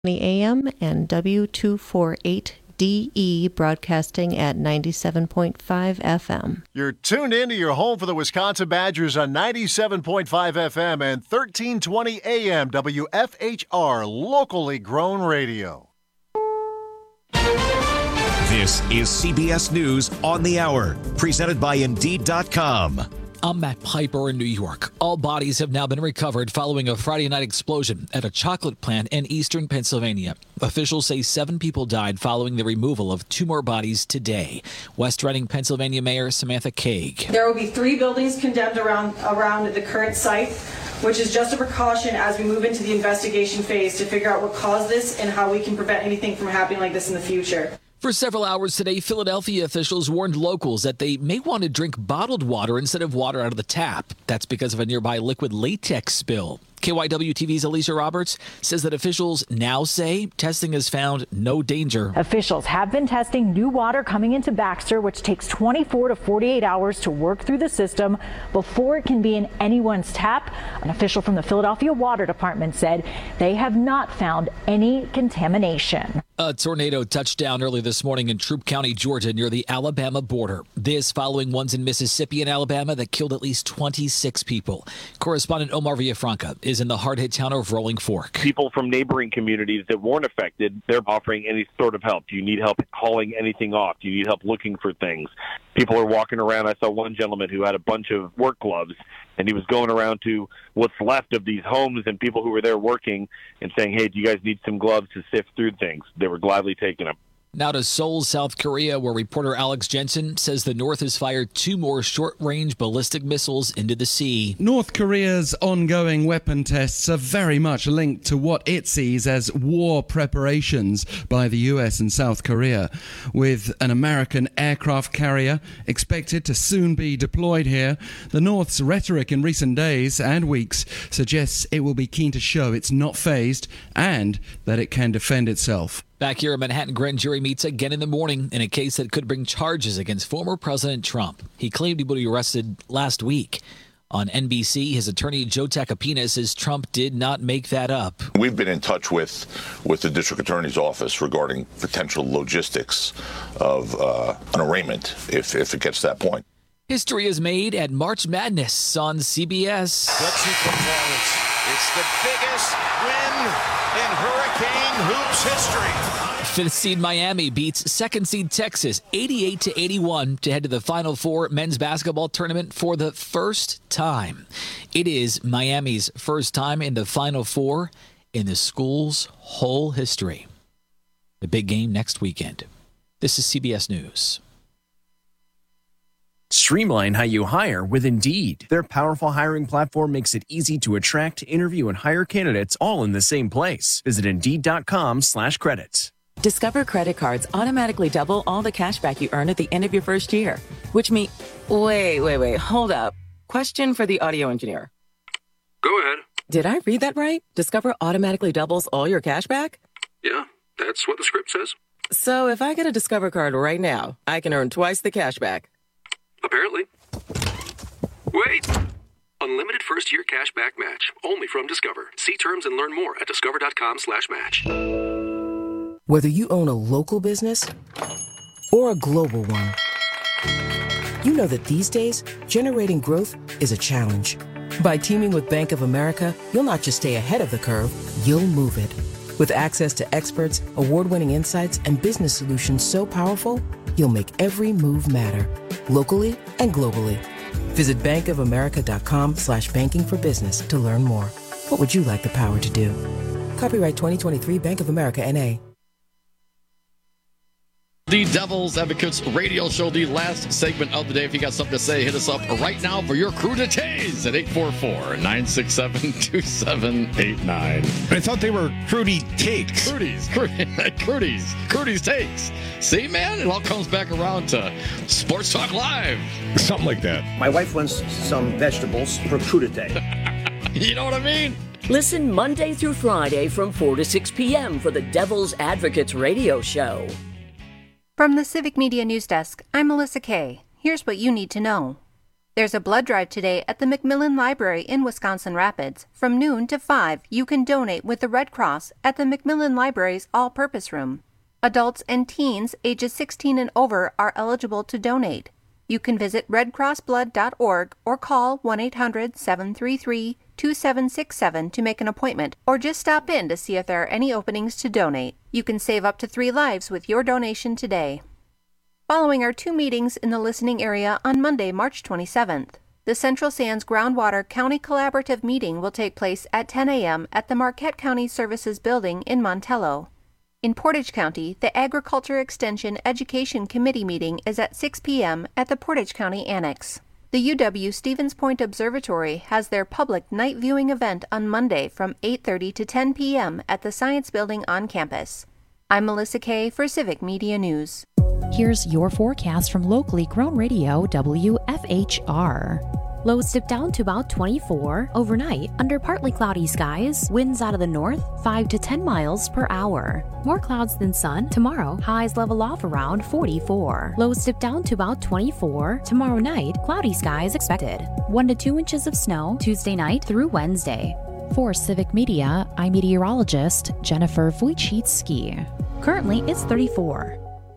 AM and W248DE broadcasting at 97.5 FM. You're tuned in to your home for the Wisconsin Badgers on 97.5 FM and 1320 AM WFHR, locally grown radio. This is CBS News on the Hour, presented by Indeed.com. I'm Matt Piper in New York. All bodies have now been recovered following a Friday night explosion at a chocolate plant in eastern Pennsylvania. Officials say 7 people died following the removal of 2 more bodies today. West Reading, Pennsylvania Mayor Samantha Kaag. There will be 3 buildings condemned around the current site, which is just a precaution as we move into the investigation phase to figure out what caused this and how we can prevent anything from happening like this in the future. For several hours today, Philadelphia officials warned locals that they may want to drink bottled water instead of water out of the tap. That's because of a nearby liquid latex spill. KYW-TV's Alicia Roberts says that officials now say testing has found no danger. Officials have been testing new water coming into Baxter, which takes 24 to 48 hours to work through the system before it can be in anyone's tap. An official from the Philadelphia Water Department said they have not found any contamination. A tornado touched down early this morning in Troup County, Georgia, near the Alabama border. This following ones in Mississippi and Alabama that killed at least 26 people. Correspondent Omar Villafranca is in the hard-hit town of Rolling Fork. People from neighboring communities that weren't affected, they're offering any sort of help. Do you need help hauling anything off? Do you need help looking for things? People are walking around. I saw one gentleman who had a bunch of work gloves, and he was going around to what's left of these homes and people who were there working and saying, hey, do you guys need some gloves to sift through things? They were gladly taking them. Now to Seoul, South Korea, where reporter Alex Jensen says the North has fired 2 more short-range ballistic missiles into the sea. North Korea's ongoing weapon tests are very much linked to what it sees as war preparations by the U.S. and South Korea, with an American aircraft carrier expected to soon be deployed here. The North's rhetoric in recent days and weeks suggests it will be keen to show it's not phased and that it can defend itself. Back here, a Manhattan grand jury meets again in the morning in a case that could bring charges against former President Trump. He claimed he would be arrested last week. On NBC, his attorney Joe Tacopina says Trump did not make that up. We've been in touch with the district attorney's office regarding potential logistics of an arraignment if it gets to that point. History is made at March Madness on CBS. Gutsy performance. It's the biggest win in Hurricane Hoops history. 5th seed Miami beats 2nd seed Texas 88-81 to head to the Final Four men's basketball tournament for the first time. It is Miami's first time in the Final Four in the school's whole history. The big game next weekend. This is CBS News. Streamline how you hire with Indeed. Their powerful hiring platform makes it easy to attract, interview, and hire candidates all in the same place. Visit Indeed.com/credits. Discover credit cards automatically double all the cash back you earn at the end of your first year, which means... Wait, hold up. Question for the audio engineer. Go ahead. Did I read that right? Discover automatically doubles all your cash back? Yeah, that's what the script says. So if I get a Discover card right now, I can earn twice the cash back. Apparently. Wait! Unlimited first-year cash back match. Only from Discover. See terms and learn more at discover.com/match. Whether you own a local business or a global one, you know that these days, generating growth is a challenge. By teaming with Bank of America, you'll not just stay ahead of the curve, you'll move it. With access to experts, award-winning insights, and business solutions so powerful, you'll make every move matter, locally and globally. Visit bankofamerica.com/banking for business to learn more. What would you like the power to do? Copyright 2023 Bank of America, N.A. The Devil's Advocates radio show, the last segment of the day. If you got something to say, hit us up right now for your cruditays at 844-967-2789. I thought they were Crudy takes. Crudy's takes. See, man, it all comes back around to Sports Talk Live. Something like that. My wife wants some vegetables for crudité. You know what I mean? Listen Monday through Friday from 4 to 6 p.m. for the Devil's Advocates radio show. From the Civic Media News Desk, I'm Melissa Kay. Here's what you need to know. There's a blood drive today at the Macmillan Library in Wisconsin Rapids. From noon to 5, you can donate with the Red Cross at the Macmillan Library's all-purpose room. Adults and teens ages 16 and over are eligible to donate. You can visit redcrossblood.org or call 1-800-733-2767 to make an appointment, or just stop in to see if there are any openings to donate. You can save up to 3 lives with your donation today. Following are 2 meetings in the listening area on Monday, March 27th. The Central Sands Groundwater County Collaborative meeting will take place at 10 a.m. at the Marquette County Services Building in Montello. In Portage County, the Agriculture Extension Education Committee meeting is at 6 p.m. at the Portage County Annex. The UW Stevens Point Observatory has their public night viewing event on Monday from 8:30 to 10 p.m. at the Science Building on campus. I'm Melissa Kay for Civic Media News. Here's your forecast from locally grown radio WFHR. Lows dip down to about 24 overnight under partly cloudy skies. Winds out of the north 5 to 10 miles per hour. More clouds than sun. Tomorrow, highs level off around 44. Lows dip down to about 24. Tomorrow night, cloudy skies expected. 1 to 2 inches of snow Tuesday night through Wednesday. For Civic Media, I'm meteorologist Jennifer Wojcicki. Currently, it's 34.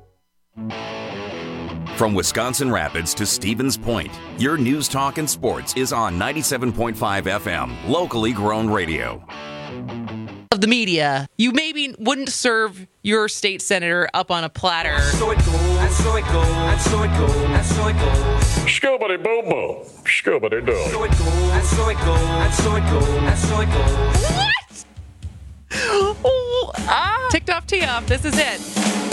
From Wisconsin Rapids to Stevens Point, your news, talk, and sports is on 97.5 FM, locally grown radio. Of the media, you maybe wouldn't serve your state senator up on a platter. So it goes, and so it goes, and so it goes, and so it goes. Scooby Bobo, Scooby Doo. So it goes, and so it goes, and so it goes, and so it goes. What? Oh, ticked off, tee off. This is it.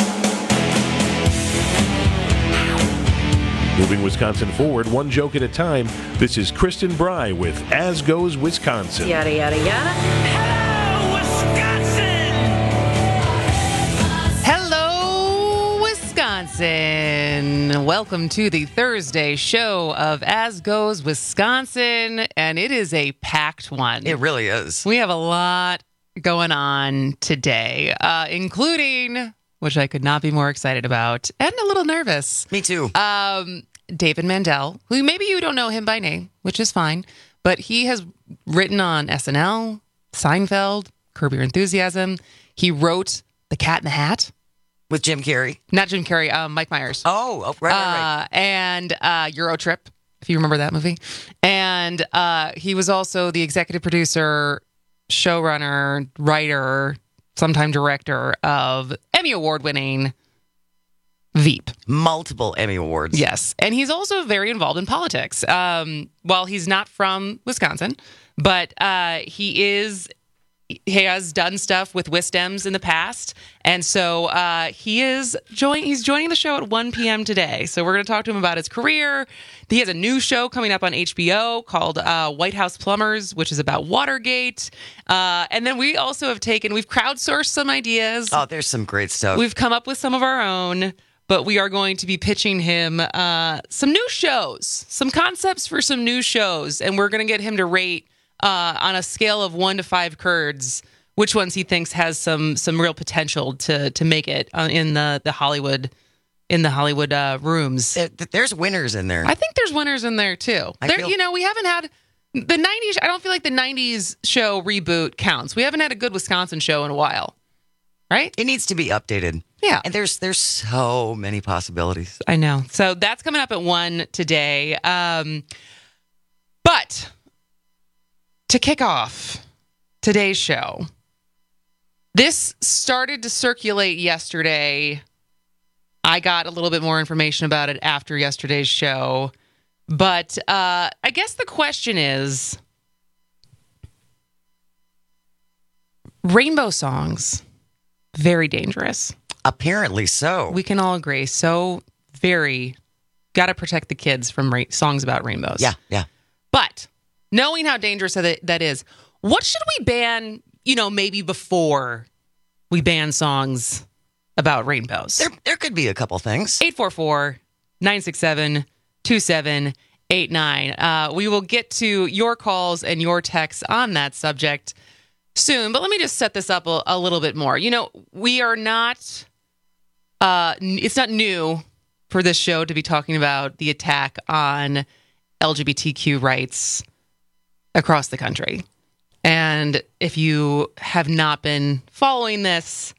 Moving Wisconsin forward, one joke at a time. This is Kristen Bry with As Goes Wisconsin. Yada, yada, yada. Hello, Wisconsin. Welcome to the Thursday show of As Goes Wisconsin, and it is a packed one. It really is. We have a lot going on today, including, which I could not be more excited about, and a little nervous. Me too. David Mandel, who maybe you don't know him by name, which is fine, but he has written on SNL, Seinfeld, Curb Your Enthusiasm. He wrote The Cat in the Hat. With Jim Carrey? Not Jim Carrey, Mike Myers. Oh, right. And Euro Trip, if you remember that movie. And he was also the executive producer, showrunner, writer, sometime director of Emmy Award-winning Veep. Multiple Emmy Awards. Yes. And he's also very involved in politics. Well, he's not from Wisconsin, but he has done stuff with Wisdems in the past. And so he's joining the show at 1 p.m. today. So we're going to talk to him about his career. He has a new show coming up on HBO called White House Plumbers, which is about Watergate. And then we also have we've crowdsourced some ideas. Oh, there's some great stuff. We've come up with some of our own. But we are going to be pitching him some new shows, some concepts for some new shows. And we're going to get him to rate on a scale of 1 to 5 curds which ones he thinks has some real potential to make it in the Hollywood rooms. There's winners in there. I think there's winners in there too. We haven't had the 90s. I don't feel like the 90s show reboot counts. We haven't had a good Wisconsin show in a while. Right? It needs to be updated. Yeah. And there's so many possibilities. I know. So that's coming up at 1 today. But to kick off today's show, this started to circulate yesterday. I got a little bit more information about it after yesterday's show. But I guess the question is, rainbow songs, very dangerous. Apparently so. We can all agree. So got to protect the kids from songs about rainbows. Yeah. But knowing how dangerous that is, what should we ban, maybe before we ban songs about rainbows? There could be a couple things. 844-967-8789. We will get to your calls and your texts on that subject soon, but let me just set this up a little bit more. We are not, it's not new for this show to be talking about the attack on LGBTQ rights across the country. And if you have not been following this,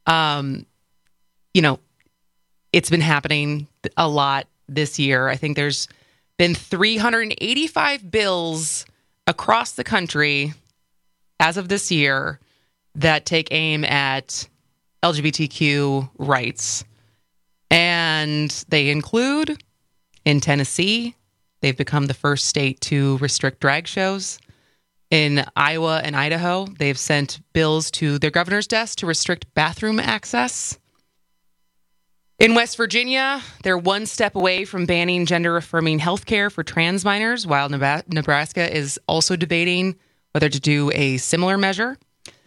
it's been happening a lot this year. I think there's been 385 bills across the country as of this year that take aim at LGBTQ rights. And they include, in Tennessee, they've become the first state to restrict drag shows. In Iowa and Idaho, they've sent bills to their governor's desk to restrict bathroom access. In West Virginia, they're one step away from banning gender-affirming health care for trans minors, while Nebraska is also debating whether to do a similar measure.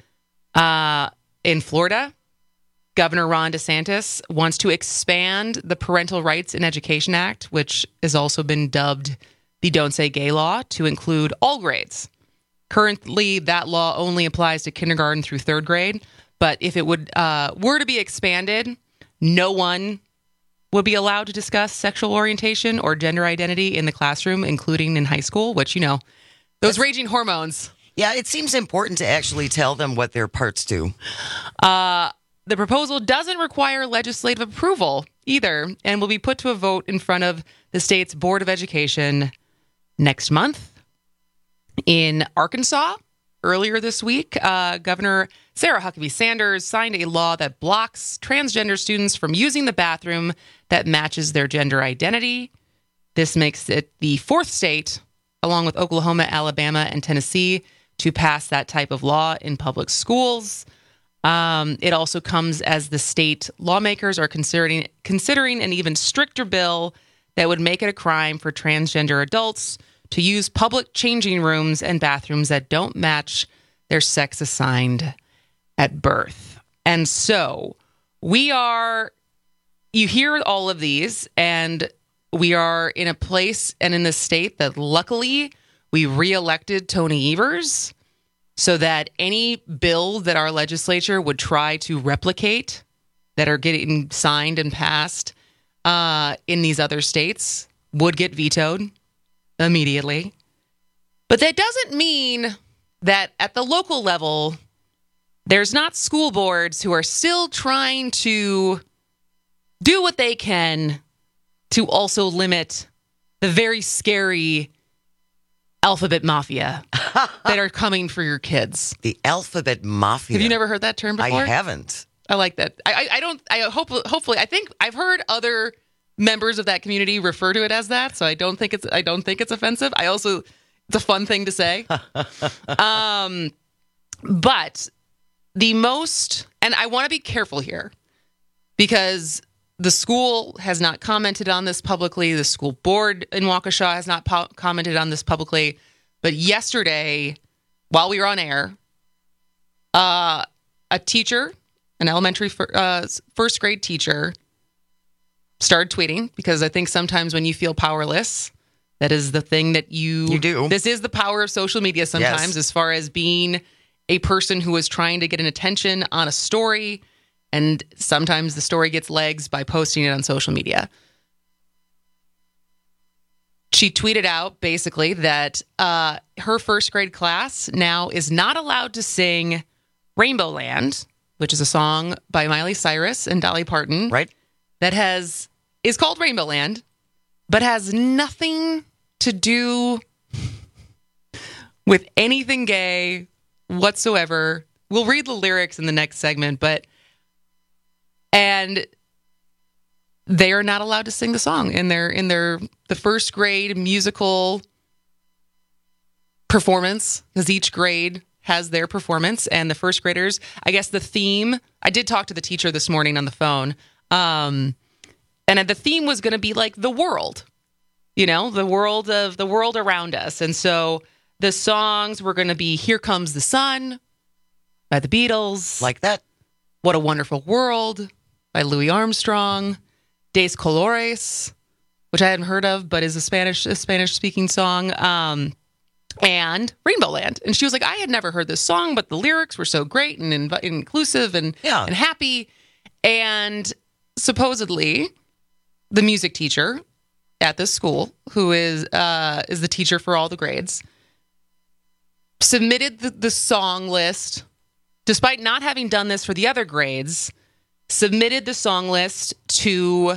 In Florida, Governor Ron DeSantis wants to expand the Parental Rights in Education Act, which has also been dubbed the Don't Say Gay law, to include all grades. Currently, that law only applies to kindergarten through third grade, but if it were to be expanded, no one would be allowed to discuss sexual orientation or gender identity in the classroom, including in high school, which, those raging hormones. Yeah, it seems important to actually tell them what their parts do. The proposal doesn't require legislative approval either, and will be put to a vote in front of the state's Board of Education next month. In Arkansas, earlier this week, Governor Sarah Huckabee Sanders signed a law that blocks transgender students from using the bathroom that matches their gender identity. This makes it the fourth state, along with Oklahoma, Alabama, and Tennessee, to pass that type of law in public schools. It also comes as the state lawmakers are considering an even stricter bill that would make it a crime for transgender adults to use public changing rooms and bathrooms that don't match their sex assigned at birth. And so you hear all of these, and we are in a place and in the state that luckily we reelected Tony Evers, so that any bill that our legislature would try to replicate that are getting signed and passed in these other states would get vetoed immediately. But that doesn't mean that at the local level, there's not school boards who are still trying to do what they can to also limit the very scary alphabet mafia that are coming for your kids. The alphabet mafia. Have you never heard that term before? I haven't. I like that. Hopefully, I think I've heard other members of that community refer to it as that, so I don't think it's offensive. It's a fun thing to say. But the most, and I want to be careful here, because the school has not commented on this publicly. The school board in Waukesha has not commented on this publicly. But yesterday, while we were on air, a teacher, an elementary first grade teacher, started tweeting, because I think sometimes when you feel powerless, that is the thing that you do. This is the power of social media sometimes, yes. As far as being a person who is trying to get an attention on a story. And sometimes the story gets legs by posting it on social media. She tweeted out basically that her first grade class now is not allowed to sing Rainbow Land, which is a song by Miley Cyrus and Dolly Parton. Right. That is called Rainbow Land, but has nothing to do with anything gay whatsoever. We'll read the lyrics in the next segment, and they are not allowed to sing the song in the first grade musical performance, because each grade has their performance, and the first graders, I guess the theme, I did talk to the teacher this morning on the phone, and the theme was going to be like the world, the world around us. And so the songs were going to be Here Comes the Sun by the Beatles. Like that. What a Wonderful World by Louis Armstrong. Des Colores, which I hadn't heard of, but is a Spanish-speaking song. And Rainbow Land. And she was like, I had never heard this song, but the lyrics were so great and inclusive and happy. And supposedly, the music teacher at this school, who is the teacher for all the grades, submitted the song list, despite not having done this for the other grades, submitted the song list to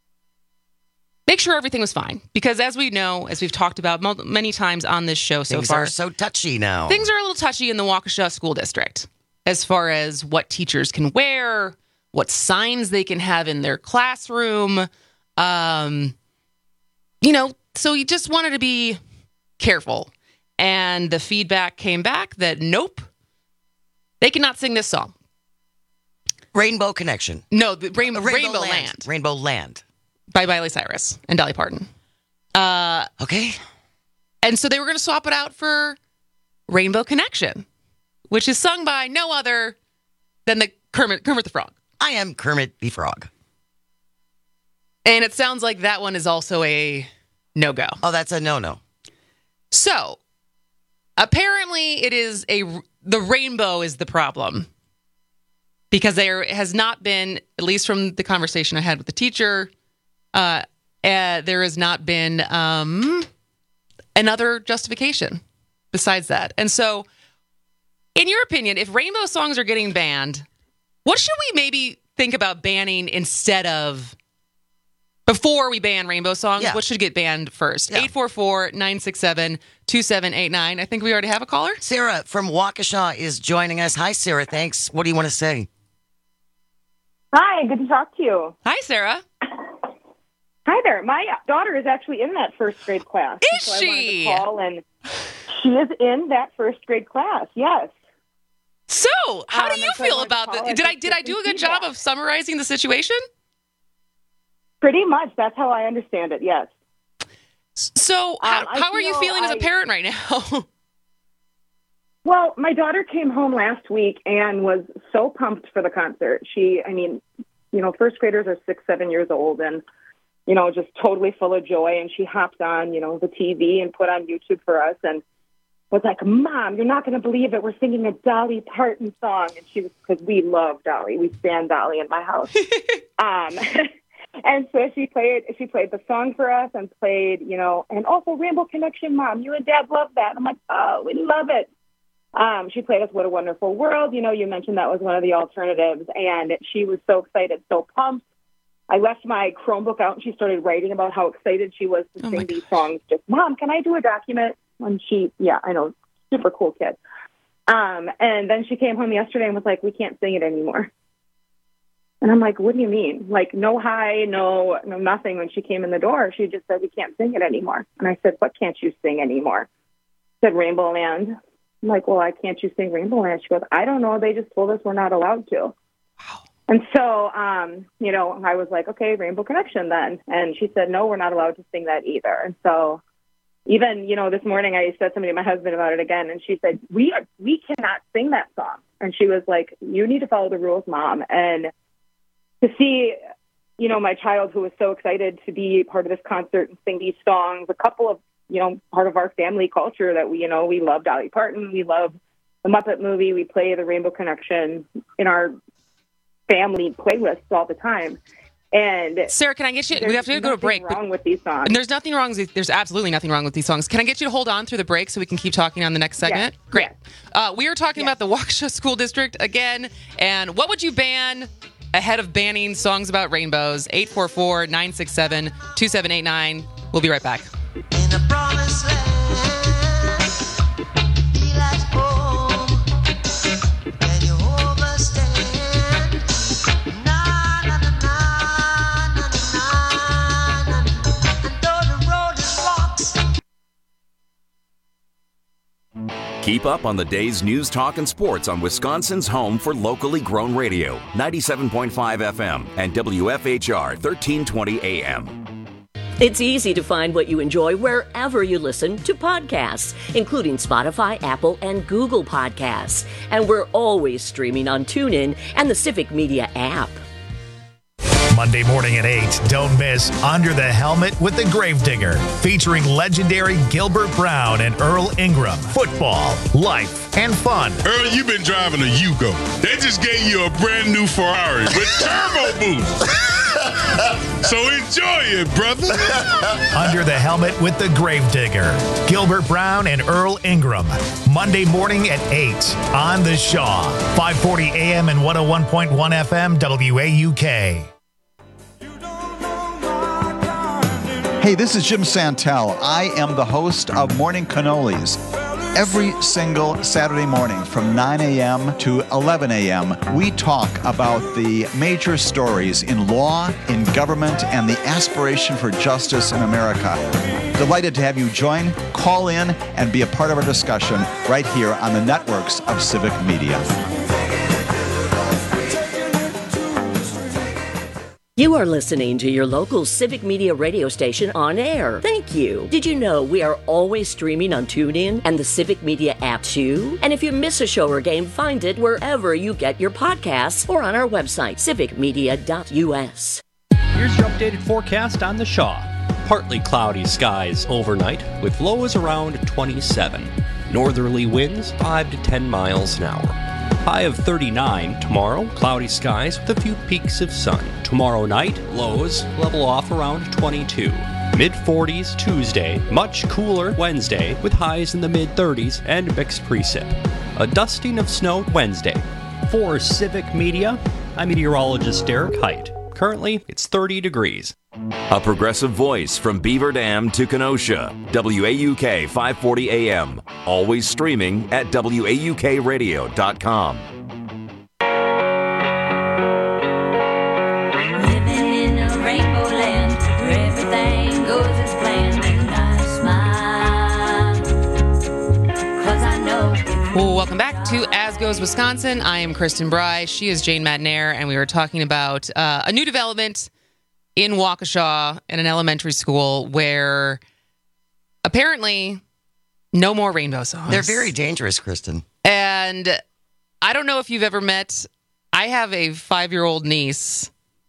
make sure everything was fine. Because as we know, as we've talked about many times on this show so far. Things are so touchy now. Things are a little touchy in the Waukesha School District as far as what teachers can wear, what signs they can have in their classroom. So you just wanted to be careful. And the feedback came back that nope, they cannot sing this song. Rainbow Connection. No, the Rainbow Land. Rainbow Land. By Miley Cyrus and Dolly Parton. Okay. And so they were going to swap it out for Rainbow Connection, which is sung by no other than the Kermit the Frog. I am Kermit the Frog. And it sounds like that one is also a no-go. Oh, that's a no-no. So, apparently it is the rainbow is the problem. Because there has not been, at least from the conversation I had with the teacher, there has not been another justification besides that. And so, in your opinion, if rainbow songs are getting banned, what should we maybe think about banning instead of, before we ban rainbow songs, what should get banned first? 844-967-2789. I think we already have a caller. Sarah from Waukesha is joining us. Hi, Sarah. Thanks. What do you want to say? Hi, good to talk to you. Hi, Sarah. Hi there. My daughter is actually in that first grade class. Is she? I wanted to call, and she is in that first grade class, yes. So, how do you feel about this? Did I do a good job of summarizing the situation? Pretty much. That's how I understand it, yes. So, how are you feeling as a parent right now? Well, my daughter came home last week and was so pumped for the concert. First graders are 6-7 years old and, just totally full of joy. And she hopped on, the TV and put on YouTube for us and was like, Mom, you're not going to believe it. We're singing a Dolly Parton song. And she was, because we love Dolly. We stand Dolly in my house. And so she played the song for us and played, and also Rainbow Connection, Mom. You and Dad love that. I'm like, oh, we love it. She played us What a Wonderful World. You mentioned that was one of the alternatives, and she was so excited, so pumped. I left my Chromebook out, and she started writing about how excited she was to sing these songs. Just, Mom, can I do a document? And I know, super cool kid. And then she came home yesterday and was like, we can't sing it anymore. And I'm like, what do you mean? Like, no hi, no nothing. When she came in the door, she just said, we can't sing it anymore. And I said, what can't you sing anymore? She said, Rainbow Land. I'm like, well, why can't you sing Rainbow Land? She goes, I don't know. They just told us we're not allowed to. Wow. And so, I was like, okay, Rainbow Connection then. And she said, no, we're not allowed to sing that either. And so even, this morning I said something to my husband about it again. And she said, we cannot sing that song. And she was like, you need to follow the rules, Mom. And to see, my child who was so excited to be part of this concert and sing these songs, a couple of, part of our family culture that we love Dolly Parton, we love the Muppet movie, we play the Rainbow Connection in our family playlists all the time. And Sarah, can I get you? We have to go to a break. There's nothing wrong with these songs. And there's nothing wrong. There's absolutely nothing wrong with these songs. Can I get you to hold on through the break so we can keep talking on the next segment? Yes. Great. Yes. We are talking about the Waukesha School District again, and what would you ban ahead of banning songs about rainbows? 844-967-2789. We'll be right back. In a promised land, he likes home. Can you overstand? Na na na na na na na. And though the road is rocks. Keep up on the day's news, talk, and sports on Wisconsin's home for locally grown radio, 97.5 FM and WFHR 1320 AM. It's easy to find what you enjoy wherever you listen to podcasts, including Spotify, Apple, and Google Podcasts. And we're always streaming on TuneIn and the Civic Media app. Monday morning at 8, don't miss Under the Helmet with the Gravedigger, featuring legendary Gilbert Brown and Earl Ingram. Football, life, and fun. Earl, you've been driving a Yugo. They just gave you a brand new Ferrari with turbo boost. So enjoy it, brother. Under the Helmet with the Gravedigger. Gilbert Brown and Earl Ingram. Monday morning at 8 on The Shaw. 540 AM and 101.1 FM WAUK. Hey, this is Jim Santel. I am the host of Morning Cannolis. Every single Saturday morning from 9 a.m. to 11 a.m., we talk about the major stories in law, in government, and the aspiration for justice in America. Delighted to have you join, call in, and be a part of our discussion right here on the networks of Civic Media. You are listening to your local Civic Media radio station on air. Thank you. Did you know we are always streaming on TuneIn and the Civic Media app too? And if you miss a show or game, find it wherever you get your podcasts or on our website, civicmedia.us. Here's your updated forecast on the Shaw. Partly cloudy skies overnight with lows around 27. Northerly winds 5 to 10 miles an hour. High of 39 tomorrow, cloudy skies with a few peaks of sun. Tomorrow night, lows level off around 22. Mid-40s Tuesday, much cooler Wednesday with highs in the mid-30s and mixed precip. A dusting of snow Wednesday. For Civic Media, I'm meteorologist Derek Height. Currently, it's 30 degrees. A progressive voice from Beaver Dam to Kenosha. WAUK 540 AM. Always streaming at WAUKradio.com. Living in a rainbow land where everything goes as planned, and I smile 'cause I know. Well, welcome back to As Goes Wisconsin. I am Kristen Bry. She is Jane Madnair, and we were talking about a new development in Waukesha in an elementary school where apparently no more rainbow songs. They're very dangerous, Kristen. And I don't know if you've ever met, I have a 5-year-old niece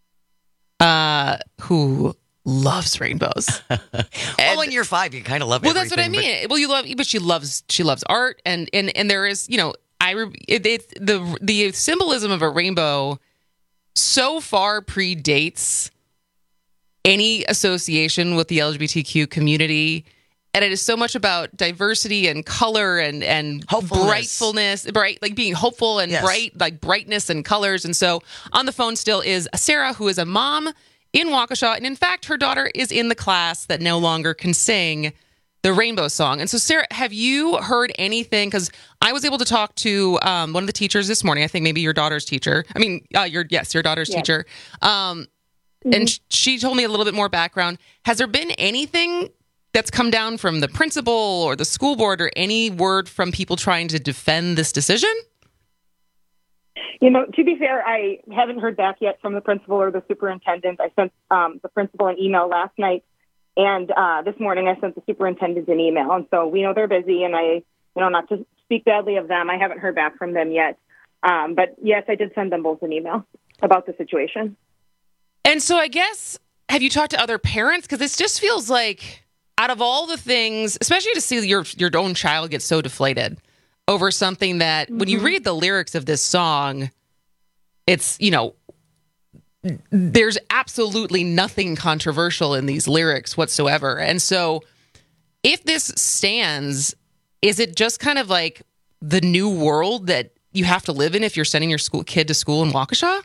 who loves rainbows. Well, when you're 5, you kind of love well, everything. that's what I mean. Well, you love, but she loves art, and there is, you know, the symbolism of a rainbow so far predates any association with the LGBTQ community, and it is so much about diversity and color and brightfulness, like being hopeful and bright, like brightness and colors. And so on the phone still is Sarah, who is a mom in Waukesha, and in fact, her daughter is in the class that no longer can sing the rainbow song. And so, Sarah, have you heard anything? Because I was able to talk to one of the teachers this morning. I think maybe your daughter's teacher. I mean, your daughter's teacher. And she told me a little bit more background. Has there been anything that's come down from the principal or the school board, or any word from people trying to defend this decision? You know, to be fair, I haven't heard back yet from the principal or the superintendent. I sent the principal an email last night, and this morning I sent the superintendent an email. And so we know they're busy, and not to speak badly of them, I haven't heard back from them yet. But yes, I did send them both an email about the situation. And so I guess, have you talked to other parents? Because this just feels like, out of all the things, especially to see your own child get so deflated over something that, when you read the lyrics of this song, it's, you know, there's absolutely nothing controversial in these lyrics whatsoever. And so if this stands, is it just kind of like the new world that you have to live in if you're sending your kid to school in Waukesha?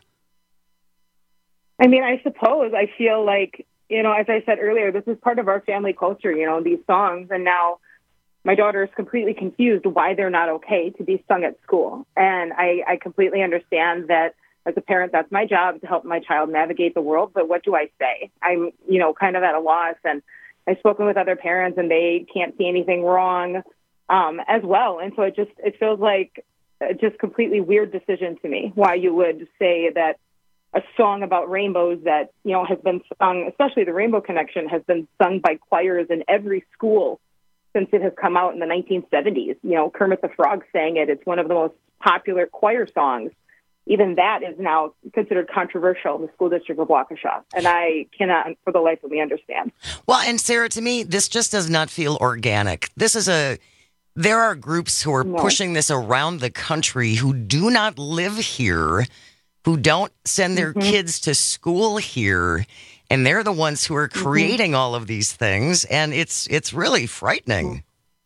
I mean, I suppose. I feel like, you know, as I said earlier, this is part of our family culture, you know, these songs. And now my daughter is completely confused why they're not okay to be sung at school. And I completely understand that as a parent, that's my job, to help my child navigate the world. But what do I say? I'm, you know, kind of at a loss. And I've spoken with other parents, and they can't see anything wrong as well. And so it feels like a just completely weird decision to me, why you would say that a song about rainbows that, you know, has been sung, especially the Rainbow Connection, has been sung by choirs in every school since it has come out in the 1970s. You know, Kermit the Frog sang it. It's one of the most popular choir songs. Even that is now considered controversial in the school district of Waukesha. And I cannot, for the life of me, understand. Well, and Sarah, to me, this just does not feel organic. There are groups who are pushing this around the country who do not live here. who don't send their kids to school here, and they're the ones who are creating all of these things, and it's really frightening.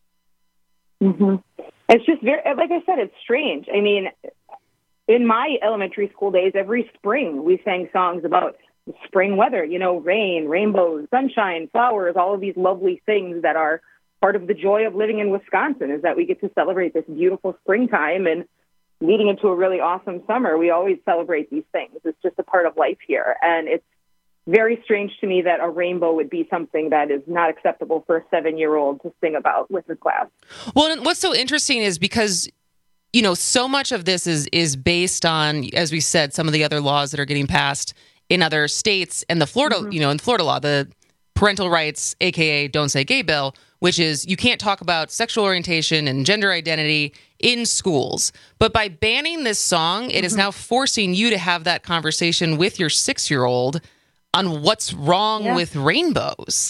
It's just very, like I said, it's strange. I mean, in my elementary school days, every spring we sang songs about spring weather, you know, rain, rainbows, sunshine, flowers, all of these lovely things that are part of the joy of living in Wisconsin, is that we get to celebrate this beautiful springtime, and leading into a really awesome summer. We always celebrate these things. It's just a part of life here. And it's very strange to me that a rainbow would be something that is not acceptable for a 7-year-old to sing about with his class. Well, and what's so interesting is because, you know, so much of this is based on, as we said, some of the other laws that are getting passed in other states, and the Florida, you know, in Florida law, the parental rights, aka Don't Say Gay bill, which is you can't talk about sexual orientation and gender identity in schools. But by banning this song, it is now forcing you to have that conversation with your 6-year-old on what's wrong with rainbows.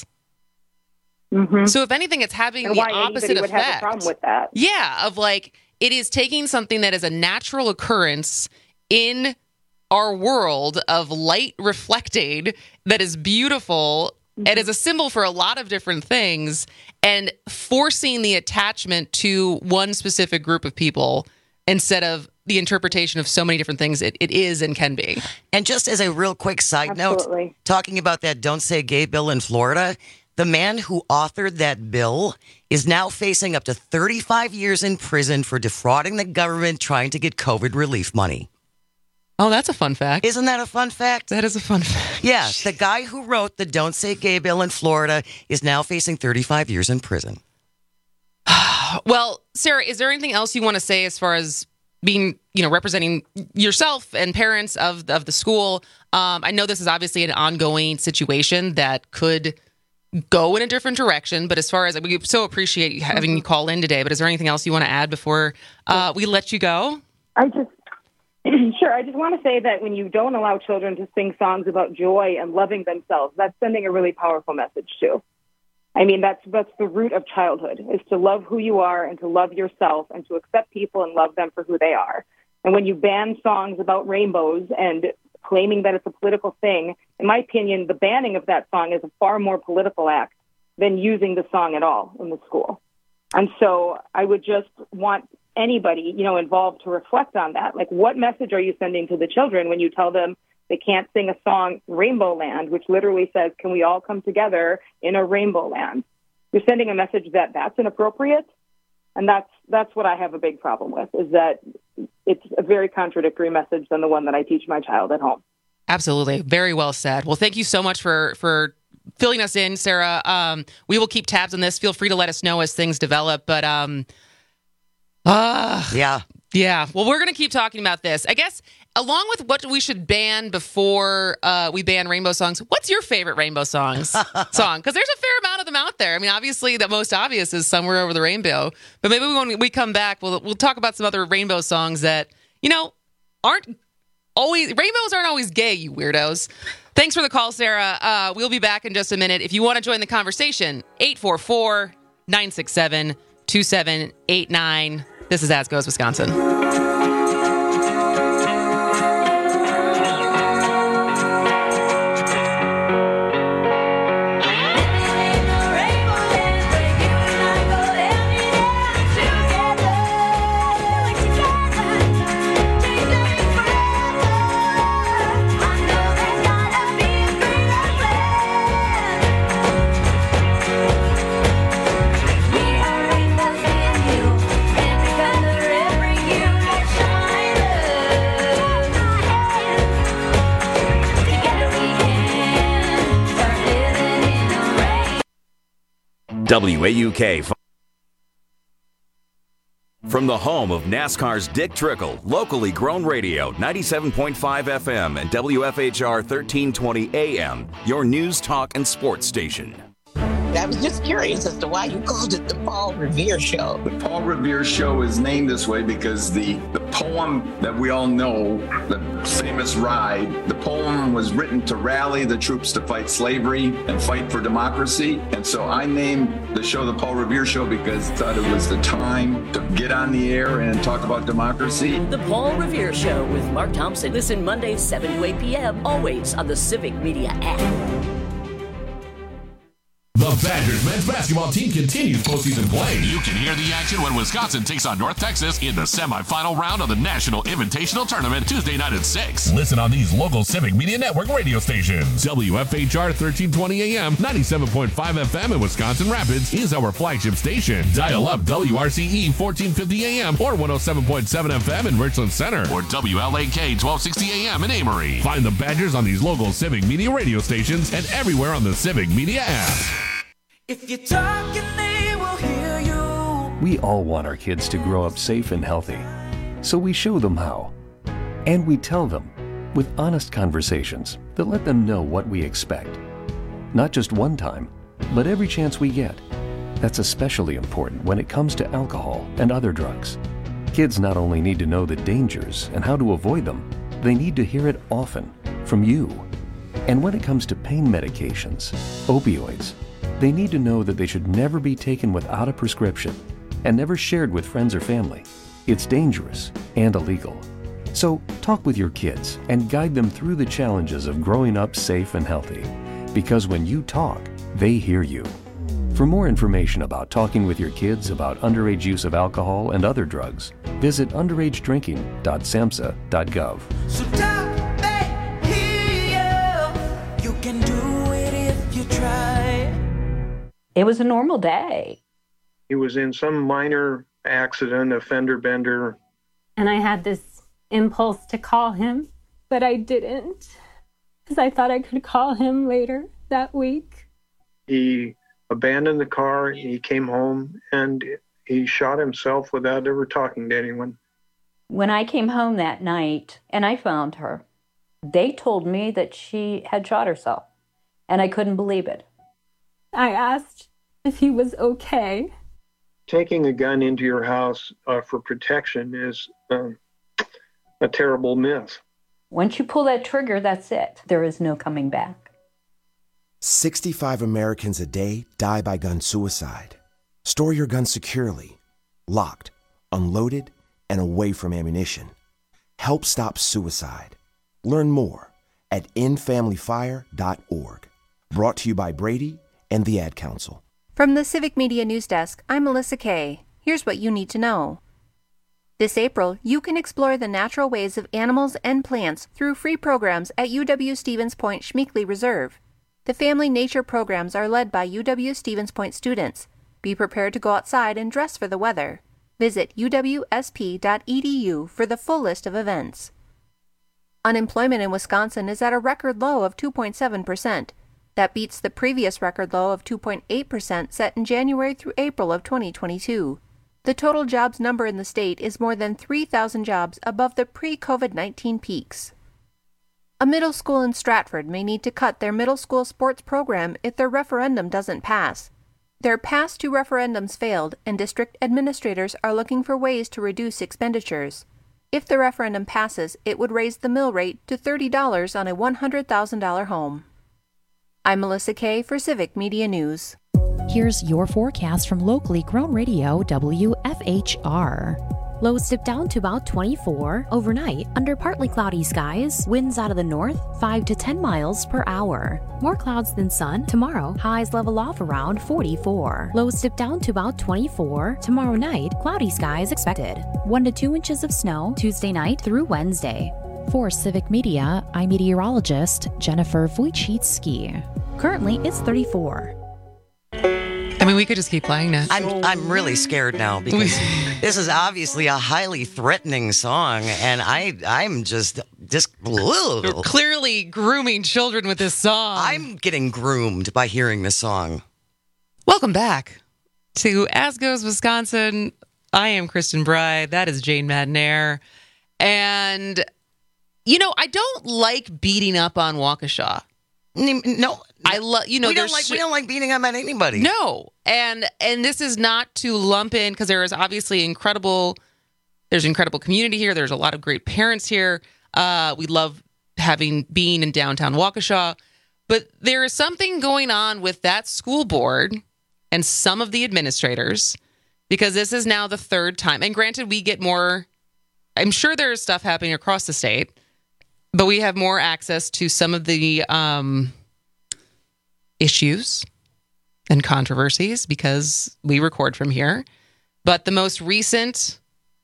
So if anything, it's having the opposite effect. Have a problem with that. Yeah, of like, it is taking something that is a natural occurrence in our world of light reflecting that is beautiful and is a symbol for a lot of different things, and forcing the attachment to one specific group of people instead of the interpretation of so many different things it is and can be. And just as a real quick side note, talking about that Don't Say Gay bill in Florida, the man who authored that bill is now facing up to 35 years in prison for defrauding the government trying to get COVID relief money. Oh, that's a fun fact. Isn't that a fun fact? That is a fun fact. Yeah, the guy who wrote the Don't Say Gay bill in Florida is now facing 35 years in prison. Well, Sarah, is there anything else you want to say as far as being, you know, representing yourself and parents of the school? I know this is obviously an ongoing situation that could go in a different direction, but as far as, we so appreciate you having you call in today, but is there anything else you want to add before we let you go? Sure. I just want to say that when you don't allow children to sing songs about joy and loving themselves, that's sending a really powerful message too. I mean, that's the root of childhood, is to love who you are and to love yourself and to accept people and love them for who they are. And when you ban songs about rainbows and claiming that it's a political thing, in my opinion, the banning of that song is a far more political act than using the song at all in the school. And so I would just want anybody, you know, involved to reflect on that. Like, what message are you sending to the children when you tell them they can't sing a song, Rainbow Land, which literally says, can we all come together in a rainbow land? You're sending a message that that's inappropriate. And that's what I have a big problem with, is that it's a very contradictory message than the one that I teach my child at home. Absolutely. Very well said. Well, thank you so much for filling us in, Sarah. We will keep tabs on this. Feel free to let us know as things develop. But yeah. Well, we're going to keep talking about this. I guess along with what we should ban before we ban rainbow songs, what's your favorite rainbow song? Because there's a fair amount of them out there. I mean, obviously, the most obvious is Somewhere Over the Rainbow. But maybe when we come back, we'll talk about some other rainbow songs that, you know, rainbows aren't always gay, you weirdos. Thanks for the call, Sarah. We'll be back in just a minute. If you want to join the conversation, 844-967-2789. This is As Goes Wisconsin. WAUK. From the home of NASCAR's Dick Trickle, locally grown radio, 97.5 FM and WFHR 1320 AM, your news, talk, and sports station. That I was just curious as to why you called it the Paul Revere Show. The Paul Revere Show is named this way because the poem that we all know, the famous Ride, the poem was written to rally the troops to fight slavery and fight for democracy. And so I named the show the Paul Revere Show because I thought it was the time to get on the air and talk about democracy. The Paul Revere Show with Mark Thompson. Listen Mondays 7 to 8 p.m. always on the Civic Media app. The Badgers men's basketball team continues postseason play. You can hear the action when Wisconsin takes on North Texas in the semifinal round of the National Invitational Tournament Tuesday night at 6. Listen on these local Civic Media Network radio stations. WFHR 1320 AM, 97.5 FM in Wisconsin Rapids is our flagship station. Dial up WRCE 1450 AM or 107.7 FM in Richland Center. Or WLAK 1260 AM in Amory. Find the Badgers on these local Civic Media radio stations and everywhere on the Civic Media app. If you're talking, they will hear you. We all want our kids to grow up safe and healthy, so we show them how. And we tell them with honest conversations that let them know what we expect. Not just one time, but every chance we get. That's especially important when it comes to alcohol and other drugs. Kids not only need to know the dangers and how to avoid them, they need to hear it often from you. And when it comes to pain medications, opioids, they need to know that they should never be taken without a prescription and never shared with friends or family. It's dangerous and illegal. So talk with your kids and guide them through the challenges of growing up safe and healthy. Because when you talk, they hear you. For more information about talking with your kids about underage use of alcohol and other drugs, visit underagedrinking.samhsa.gov. So talk, they hear you. You can do it if you try. It was a normal day. He was in some minor accident, a fender bender. And I had this impulse to call him, but I didn't because I thought I could call him later that week. He abandoned the car, he came home, and he shot himself without ever talking to anyone. When I came home that night and I found her, they told me that she had shot herself, and I couldn't believe it. I asked if he was okay. Taking a gun into your house for protection is a terrible myth. Once you pull that trigger, that's it. There is no coming back. 65 Americans a day die by gun suicide. Store your gun securely, locked, unloaded, and away from ammunition. Help stop suicide. Learn more at endfamilyfire.org. Brought to you by Brady and the Ad Council. From the Civic Media News Desk, I'm Melissa Kay. Here's what you need to know. This April, you can explore the natural ways of animals and plants through free programs at UW Stevens Point Schmeekley Reserve. The family nature programs are led by UW Stevens Point students. Be prepared to go outside and dress for the weather. Visit uwsp.edu for the full list of events. Unemployment in Wisconsin is at a record low of 2.7%. That beats the previous record low of 2.8% set in January through April of 2022. The total jobs number in the state is more than 3,000 jobs above the pre-COVID-19 peaks. A middle school in Stratford may need to cut their middle school sports program if their referendum doesn't pass. Their past two referendums failed, and district administrators are looking for ways to reduce expenditures. If the referendum passes, it would raise the mill rate to $30 on a $100,000 home. I'm Melissa Kay for Civic Media News. Here's your forecast from locally grown radio WFHR. Lows dip down to about 24 overnight under partly cloudy skies. Winds out of the north 5 to 10 miles per hour. More clouds than sun. Tomorrow, highs level off around 44. Lows dip down to about 24. Tomorrow night, cloudy skies expected. 1 to 2 inches of snow Tuesday night through Wednesday. For Civic Media, I'm meteorologist Jennifer Wojcicki. Currently, it's 34. I mean, we could just keep playing it. I'm really scared now because this is obviously a highly threatening song, and I'm just You're clearly grooming children with this song. I'm getting groomed by hearing this song. Welcome back to As Goes Wisconsin. I am Kristen Bry. That is Jane Madnair. And, you know, I don't like beating up on Waukesha. No, I love. You know, we don't like beating up on anybody. No, and this is not to lump in because there is obviously there's incredible community here. There's a lot of great parents here. We love being in downtown Waukesha, but there is something going on with that school board and some of the administrators because this is now the third time. And granted, we get more. I'm sure there is stuff happening across the state, but we have more access to some of the issues and controversies because we record from here. But the most recent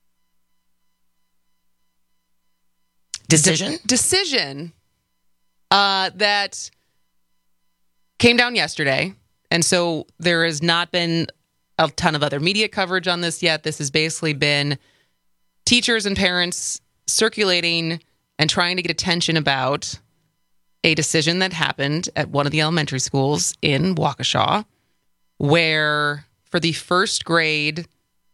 decision that came down yesterday, and so there has not been a ton of other media coverage on this yet. This has basically been teachers and parents circulating and trying to get attention about a decision that happened at one of the elementary schools in Waukesha, where for the first grade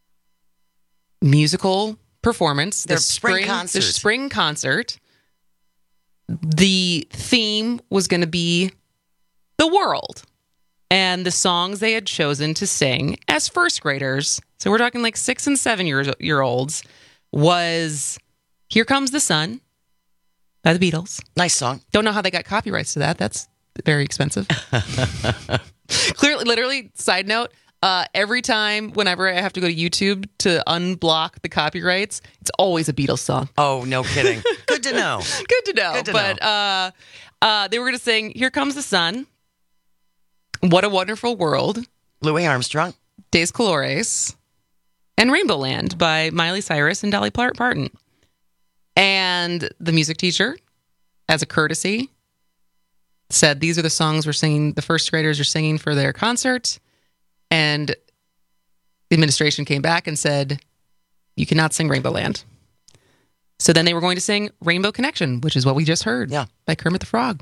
musical performance, the spring concert, the theme was going to be the world. And the songs they had chosen to sing as first graders, so we're talking like 6 and 7 year olds, was Here Comes the Sun by the Beatles. Nice song. Don't know how they got copyrights to that. That's very expensive. Clearly, literally, side note, whenever I have to go to YouTube to unblock the copyrights, it's always a Beatles song. Oh, no kidding. Good to know. Good to know. They were going to sing Here Comes the Sun, What a Wonderful World, Louis Armstrong, Days Colores, and Rainbow Land by Miley Cyrus and Dolly Parton. And the music teacher, as a courtesy, said these are the songs the first graders are singing for their concert. And the administration came back and said, you cannot sing Rainbow Land. So then they were going to sing Rainbow Connection, which is what we just heard by Kermit the Frog.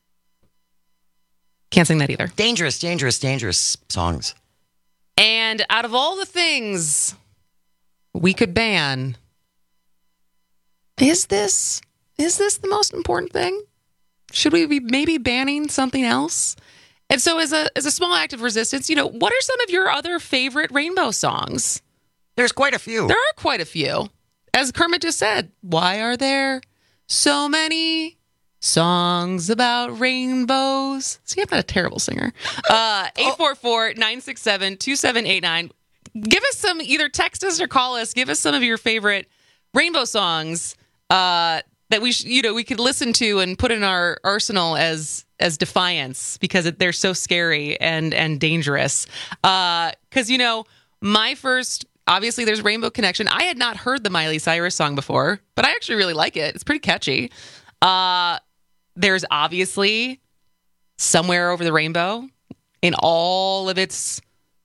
Can't sing that either. Dangerous songs. And out of all the things we could ban, is this the most important thing? Should we be maybe banning something else? And so as a small act of resistance, what are some of your other favorite Rainbow songs? There's quite a few. There are quite a few. As Kermit just said, why are there so many songs about rainbows? See, I'm not a terrible singer. 844-967-2789. Give us some, either text us or call us. Give us some of your favorite Rainbow songs that we could listen to and put in our arsenal as defiance because they're so scary and dangerous. Because my first, obviously, there's Rainbow Connection. I had not heard the Miley Cyrus song before, but I actually really like it. It's pretty catchy. There's obviously Somewhere Over the Rainbow in all of its,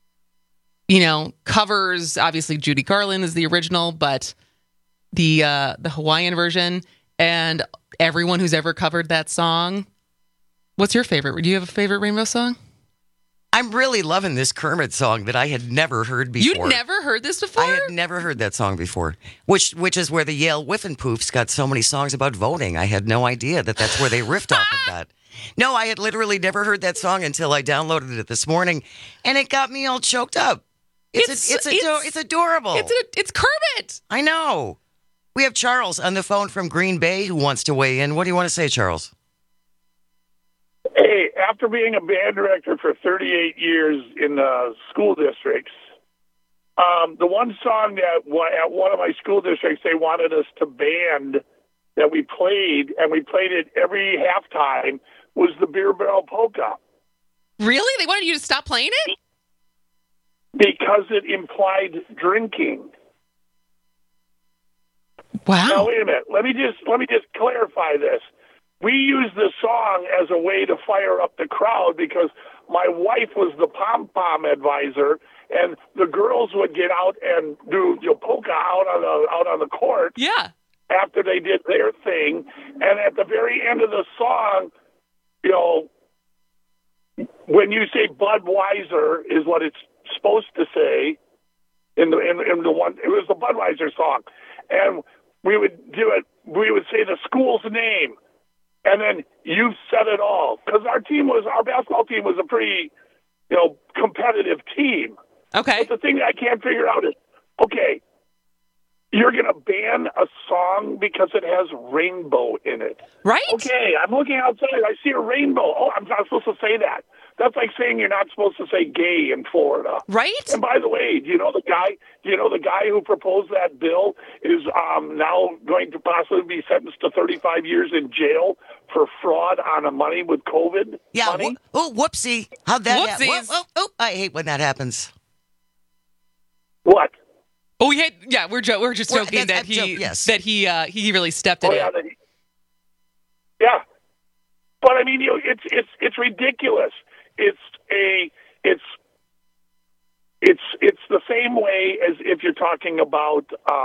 covers. Obviously, Judy Garland is the original, but the Hawaiian version and everyone who's ever covered that song. What's your favorite? Do you have a favorite Rainbow song? I'm really loving this Kermit song that I had never heard before. You'd never heard this before? I had never heard that song before, which is where the Yale Whiffenpoofs got so many songs about voting. I had no idea that's where they riffed off of that. No, I had literally never heard that song until I downloaded it this morning, and it got me all choked up. It's adorable. It's Kermit. I know. We have Charles on the phone from Green Bay who wants to weigh in. What do you want to say, Charles? Hey, after being a band director for 38 years in school districts, the one song that at one of my school districts they wanted us to ban that we played, and we played it every halftime, was the Beer Barrel Polka. Really? They wanted you to stop playing it? Because it implied drinking. Wow. Now, wait a minute. Let me just clarify this. We used the song as a way to fire up the crowd because my wife was the pom-pom advisor, and the girls would get out and do polka out on the court. Yeah. After they did their thing, and at the very end of the song, when you say Budweiser is what it's supposed to say in the one, it was the Budweiser song, and we would do it. We would say the school's name. And then you've said it all. Because our basketball team was a pretty, competitive team. Okay. But the thing that I can't figure out is, okay, you're going to ban a song because it has rainbow in it. Right. Okay, I'm looking outside. I see a rainbow. Oh, I'm not supposed to say that. That's like saying you're not supposed to say gay in Florida. Right. And by the way, do you know the guy who proposed that bill is now going to possibly be sentenced to 35 years in jail for fraud on the money with COVID? Yeah. Money? Whoopsie. How'd that happen? Whoopsies. I hate when that happens. What? Oh, we're just joking that he really stepped in it. Yeah. But I mean, it's ridiculous. It's the same way as if you're talking about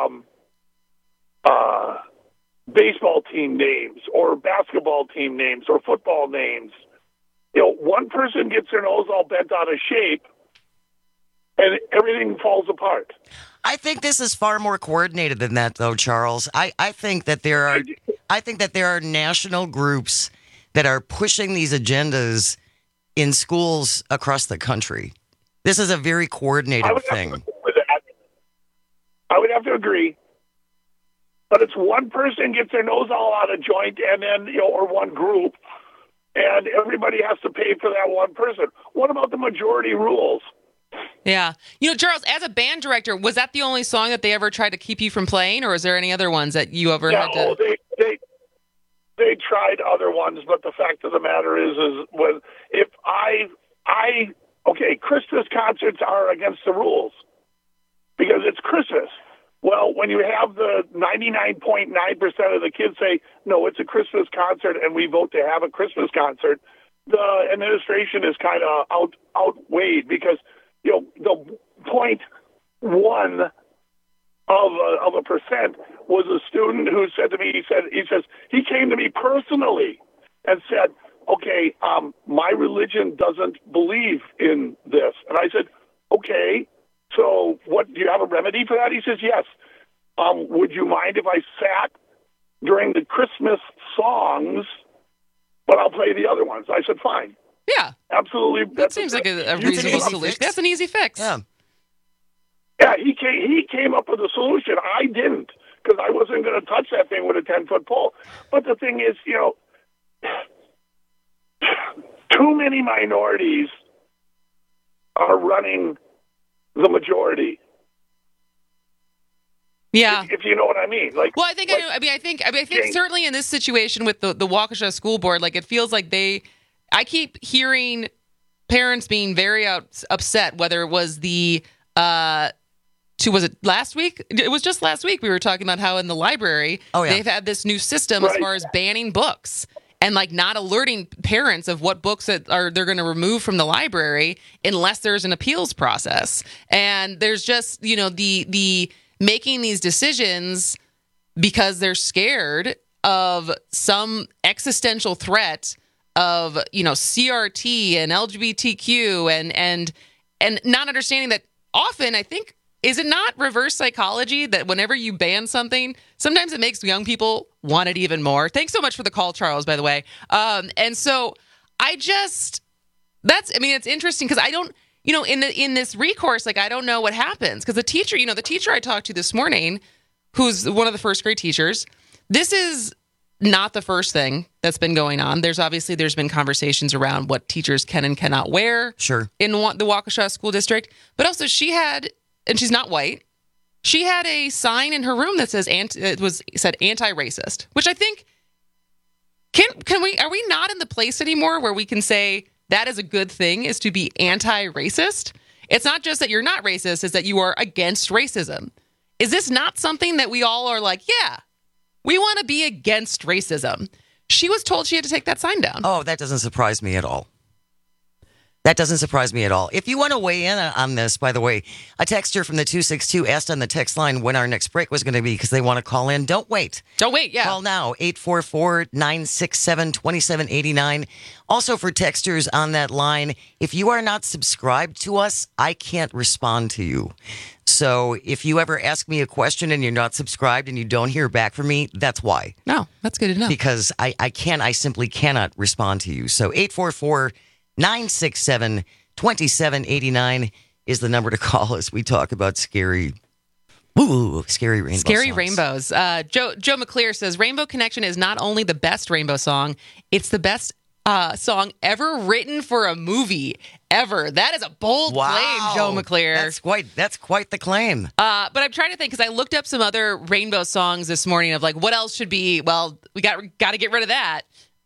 baseball team names or basketball team names or football names. One person gets their nose all bent out of shape, and everything falls apart. I think this is far more coordinated than that, though, Charles. I think that there are national groups that are pushing these agendas in schools across the country. This is a very coordinated thing. I would have to agree. But it's one person gets their nose all out of joint, and then or one group, and everybody has to pay for that one person. What about the majority rules? Yeah. Charles, as a band director, was that the only song that they ever tried to keep you from playing, or is there any other ones that you ever had to... No, they tried other ones, but the fact of the matter is Christmas concerts are against the rules because it's Christmas. Well, when you have the 99.9% of the kids say, no, it's a Christmas concert, and we vote to have a Christmas concert, the administration is kind of outweighed because, the 0.1 of a percent was a student who said to me, he came to me personally and said, okay, my religion doesn't believe in this. And I said, okay, so what, do you have a remedy for that? He says, yes. Would you mind if I sat during the Christmas songs, but I'll play the other ones? I said, fine. Yeah. Absolutely. That seems like a reasonable solution. That's an easy fix. Yeah. Yeah, he came up with a solution. I didn't, because I wasn't going to touch that thing with a 10-foot pole. But the thing is, too many minorities are running the majority. Yeah, if you know what I mean. I think certainly in this situation with the Waukesha School Board, it feels like I keep hearing parents being very upset, whether it was was it last week? It was just last week we were talking about how in the library they've had this new system as far as banning books and not alerting parents of what books they're going to remove from the library unless there's an appeals process. And there's just, the making these decisions because they're scared of some existential threat of, CRT and LGBTQ and not understanding that often, I think, is it not reverse psychology that whenever you ban something, sometimes it makes young people want it even more? Thanks so much for the call, Charles, by the way. And so it's interesting because I don't, in this recourse, I don't know what happens because the teacher I talked to this morning, who's one of the first grade teachers, this is not the first thing that's been going on. There's been conversations around what teachers can and cannot wear in the Waukesha School District, but also she had, and she's not white, she had a sign in her room that said anti-racist, which I think are we not in the place anymore where we can say that is a good thing is to be anti-racist? It's not just that you're not racist, it's that you are against racism. Is this not something that we all are yeah, we want to be against racism? She was told she had to take that sign down. Oh, that doesn't surprise me at all. That doesn't surprise me at all. If you want to weigh in on this, by the way, a texter from the 262 asked on the text line when our next break was going to be because they want to call in. Don't wait. Don't wait, yeah. Call now, 844-967-2789. Also for texters on that line, if you are not subscribed to us, I can't respond to you. So if you ever ask me a question and you're not subscribed and you don't hear back from me, that's why. No, that's good to know. Because I simply cannot respond to you. So 844-967-2789 is the number to call as we talk about scary rainbow Scary songs. rainbows. Joe McClear says, Rainbow Connection is not only the best rainbow song, it's the best song ever written for a movie ever. That is a bold claim, Joe McClear. That's quite the claim. But I'm trying to think, because I looked up some other rainbow songs this morning of like, what else should be, well, we got to get rid of that.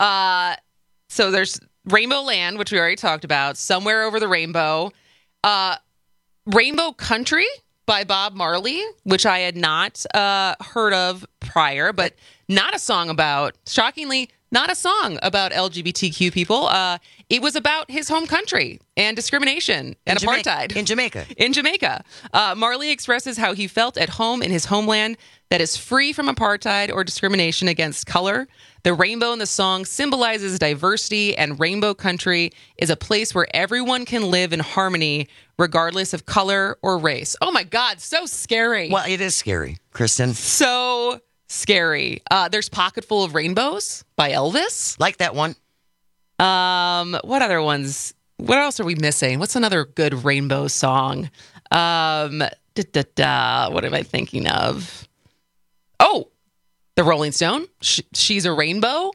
So there's Rainbow Land, which we already talked about, Somewhere Over the Rainbow, Rainbow Country by Bob Marley, which I had not heard of prior, but not a song about, shockingly, not a song about LGBTQ people. It was about his home country and discrimination and apartheid. In Jamaica. Marley expresses how he felt at home in his homeland that is free from apartheid or discrimination against color. The rainbow in the song symbolizes diversity, and Rainbow Country is a place where everyone can live in harmony regardless of color or race. Oh my God, so scary. Well, it is scary, Kristen. So scary. There's Pocketful of Rainbows by Elvis. Like that one. What other ones? What else are we missing? What's another good rainbow song? What am I thinking of? Oh, the Rolling Stone. She's a Rainbow.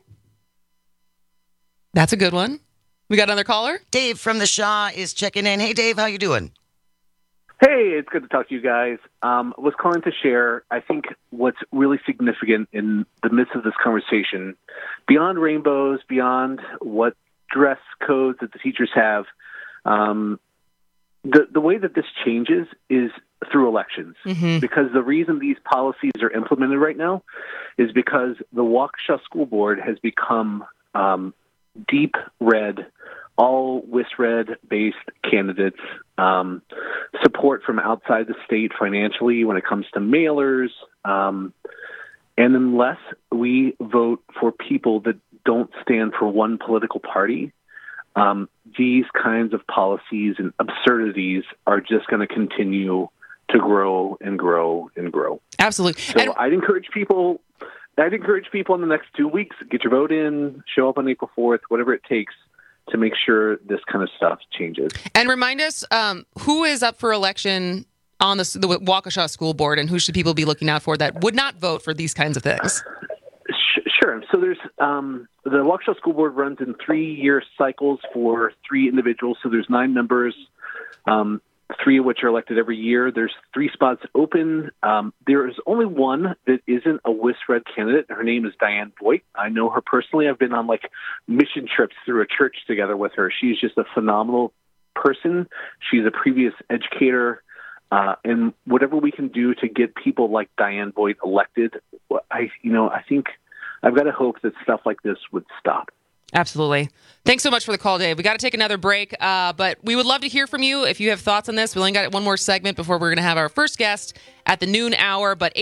That's a good one. We got another caller? Dave from the Shaw is checking in. Hey, Dave, how you doing? Hey, it's good to talk to you guys. Was calling to share, I think what's really significant in the midst of this conversation, beyond rainbows, beyond what dress codes that the teachers have, the way that this changes is through elections. Mm-hmm. Because the reason these policies are implemented right now is because the Waukesha School Board has become deep red, all WISRED-based candidates, support from outside the state financially when it comes to mailers, and unless we vote for people that don't stand for one political party, these kinds of policies and absurdities are just going to continue to grow and grow and grow. Absolutely. So I'd encourage people in the next 2 weeks, get your vote in, show up on April 4th, whatever it takes to make sure this kind of stuff changes. And remind us, who is up for election on the Waukesha School Board, and who should people be looking out for that would not vote for these kinds of things? Sure. So there's the Waukesha School Board runs in 3-year cycles for 3 individuals. So there's 9 members, 3 of which are elected every year. There's 3 spots open. There is only one that isn't a WISRED candidate. Her name is Diane Voigt. I know her personally. I've been on mission trips through a church together with her. She's just a phenomenal person. She's a previous educator. And whatever we can do to get people like Diane Voigt elected, I think I've got to hope that stuff like this would stop. Absolutely. Thanks so much for the call, Dave. We got to take another break, but we would love to hear from you if you have thoughts on this. We only got one more segment before we're going to have our first guest at the noon hour, but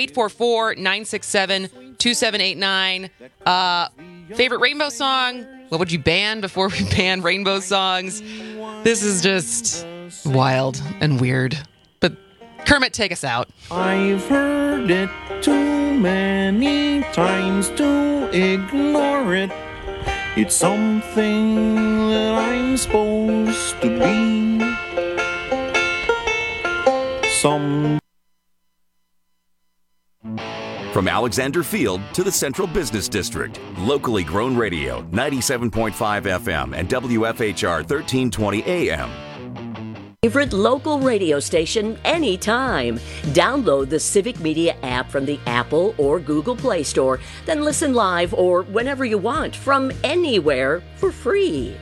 844-967-2789. Favorite rainbow song? What would you ban before we ban rainbow songs? This is just wild and weird. But Kermit, take us out. I've heard it too many times to ignore it. It's something that I'm supposed to be. From Alexander Field to the Central Business District, locally grown radio, 97.5 FM and WFHR 1320 AM. Favorite local radio station anytime. Download the Civic Media app from the Apple or Google Play Store, then listen live or whenever you want from anywhere for free.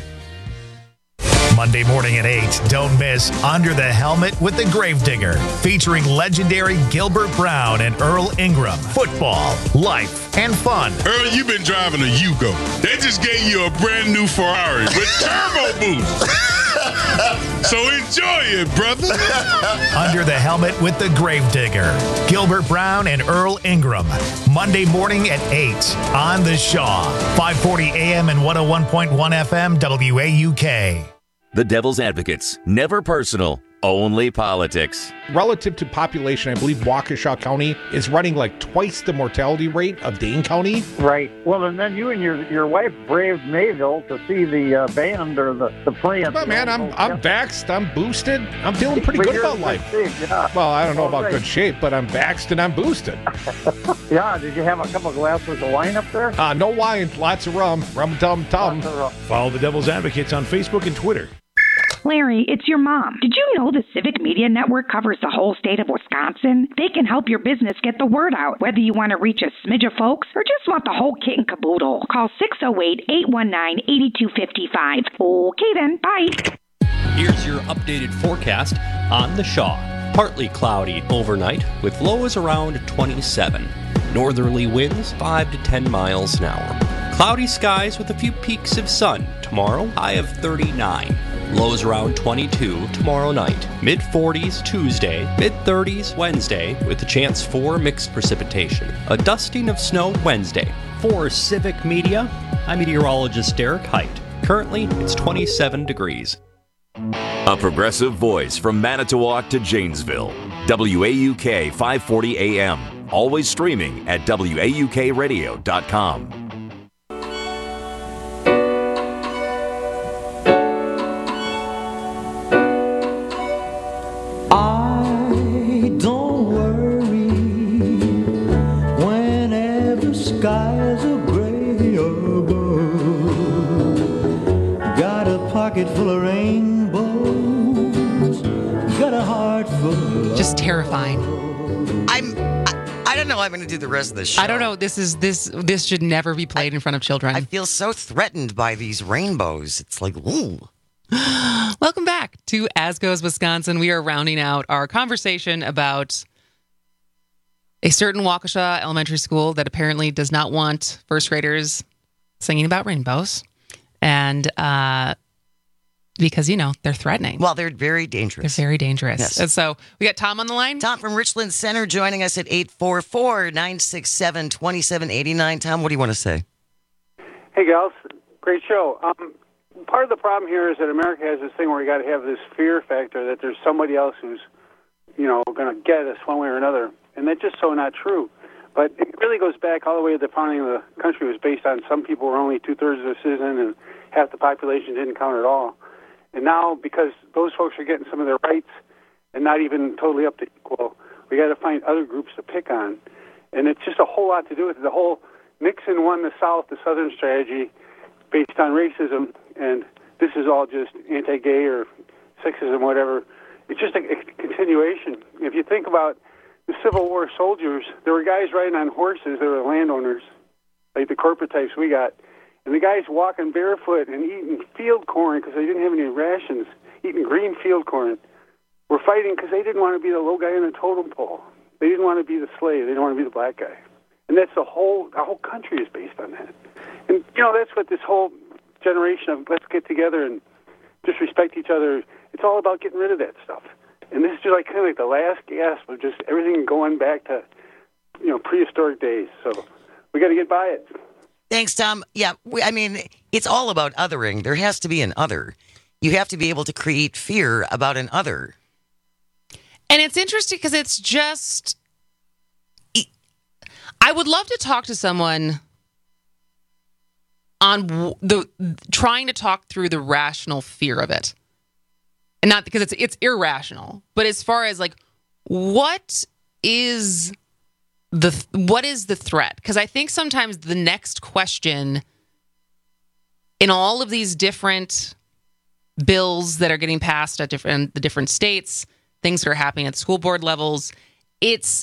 Monday morning at 8, don't miss Under the Helmet with the Gravedigger, featuring legendary Gilbert Brown and Earl Ingram. Football, life, and fun. Earl, you've been driving a Yugo. They just gave you a brand new Ferrari with turbo boost. So enjoy it, brother. Under the Helmet with the Gravedigger. Gilbert Brown and Earl Ingram. Monday morning at 8 on The Shaw. 540 AM and 101.1 FM WAUK. The Devil's Advocates. Never personal. Only politics. Relative to population, I believe Waukesha County is running like twice the mortality rate of Dane County. Right. Well, and then you and your wife braved Mayville to see the band or the play. But man, I'm vaxxed, I'm boosted, I'm feeling pretty good about life. Shape, yeah. Well, I don't know about good shape, but I'm vaxxed and I'm boosted. Yeah, did you have a couple glasses of wine up there? No wine, lots of rum, tum-tum. Follow the Devil's Advocates on Facebook and Twitter. Larry, it's your mom. Did you know the Civic Media Network covers the whole state of Wisconsin? They can help your business get the word out, whether you want to reach a smidge of folks or just want the whole kit and caboodle. Call 608-819-8255. Okay then, bye. Here's your updated forecast on the Shaw. Partly cloudy overnight with lows around 27. Northerly winds 5 to 10 miles an hour. Cloudy skies with a few peaks of sun. Tomorrow, high of 39. Lows around 22 tomorrow night. Mid-40s Tuesday, mid-30s Wednesday, with a chance for mixed precipitation. A dusting of snow Wednesday. For Civic Media, I'm meteorologist Derek Height. Currently, it's 27 degrees. A progressive voice from Manitowoc to Janesville. WAUK 540 AM. Always streaming at WAUKradio.com. Skies are gray above. Got a pocket full of rainbows. Got a heart full of just terrifying. I don't know how I'm going to do the rest of this show. I don't know. This should never be played in front of children. I feel so threatened by these rainbows. It's like, ooh. Welcome back to As Goes Wisconsin. We are rounding out our conversation about a certain Waukesha elementary school that apparently does not want first graders singing about rainbows. And because, they're threatening. Well, they're very dangerous. They're very dangerous. Yes. And so we got Tom on the line. Tom from Richland Center joining us at 844-967-2789. Tom, what do you want to say? Hey, gals. Great show. Part of the problem here is that America has this thing where you got to have this fear factor that there's somebody else who's, going to get us one way or another. And that's just so not true. But it really goes back all the way to the founding of the country. It was based on some people were only 2/3 of the citizen and half the population didn't count at all. And now, because those folks are getting some of their rights and not even totally up to equal, we got to find other groups to pick on. And it's just a whole lot to do with it. The whole Nixon won the South, the Southern strategy based on racism, and this is all just anti-gay or sexism, whatever. It's just a continuation. If you think about the Civil War soldiers, there were guys riding on horses. They were landowners, like the corporate types we got. And the guys walking barefoot and eating field corn because they didn't have any rations, eating green field corn, were fighting because they didn't want to be the low guy in the totem pole. They didn't want to be the slave. They didn't want to be the black guy. And that's our whole country is based on that. And, that's what this whole generation of let's get together and just respect each other, it's all about getting rid of that stuff. And this is just kind of like the last gasp of just everything going back to, prehistoric days. So we got to get by it. Thanks, Tom. Yeah, it's all about othering. There has to be an other. You have to be able to create fear about an other. And it's interesting because it's just, I would love to talk to someone on trying to talk through the rational fear of it. And not because it's irrational, but as far as what is the threat? Because I think sometimes the next question in all of these different bills that are getting passed at the different states, things that are happening at school board levels, it's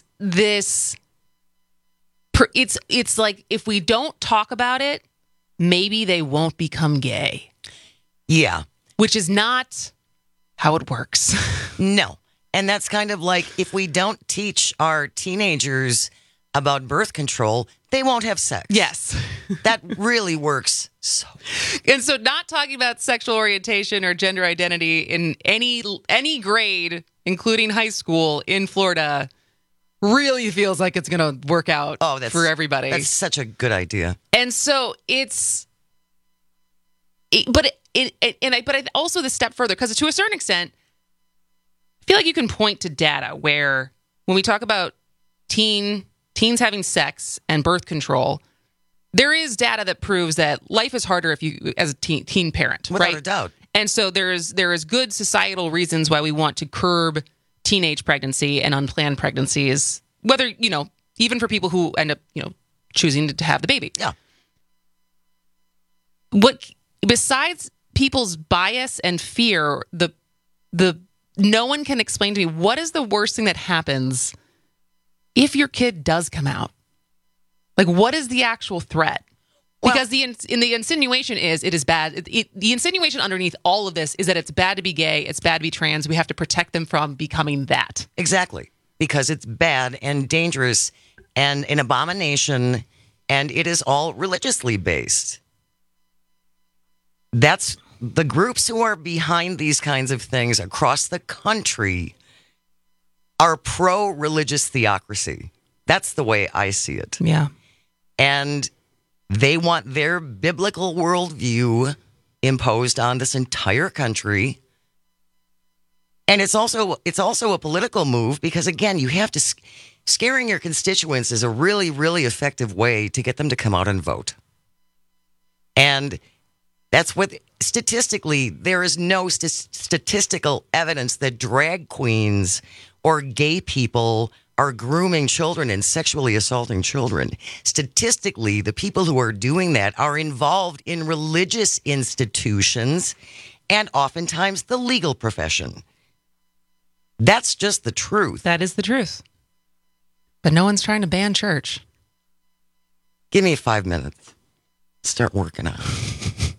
like if we don't talk about it, maybe they won't become gay. Yeah, which is not how it works. No. And that's kind of like if we don't teach our teenagers about birth control, they won't have sex. Yes. That really works. And so not talking about sexual orientation or gender identity in any grade, including high school in Florida, really feels like it's going to work out for everybody. That's such a good idea. And so but also the step further, because to a certain extent, I feel like you can point to data where when we talk about teens having sex and birth control, there is data that proves that life is harder if you as a teen parent, without right? a doubt. And so there is good societal reasons why we want to curb teenage pregnancy and unplanned pregnancies, whether, even for people who end up, choosing to have the baby. Yeah. What besides people's bias and fear, the no one can explain to me what is the worst thing that happens if your kid does come out. Like, what is the actual threat? Because the insinuation is it is bad. The insinuation underneath all of this is that it's bad to be gay, it's bad to be trans. We have to protect them from becoming that. Exactly. Because it's bad and dangerous and an abomination, and it is all religiously based. That's the groups who are behind these kinds of things across the country are pro-religious theocracy. That's the way I see it. Yeah. And they want their biblical worldview imposed on this entire country. And it's also a political move because, again, you have to scaring your constituents is a really, really effective way to get them to come out and vote. And that's what statistically, there is no statistical evidence that drag queens or gay people are grooming children and sexually assaulting children. Statistically, the people who are doing that are involved in religious institutions and oftentimes the legal profession. That's just the truth. That is the truth. But no one's trying to ban church. Give me 5 minutes. Start working on it.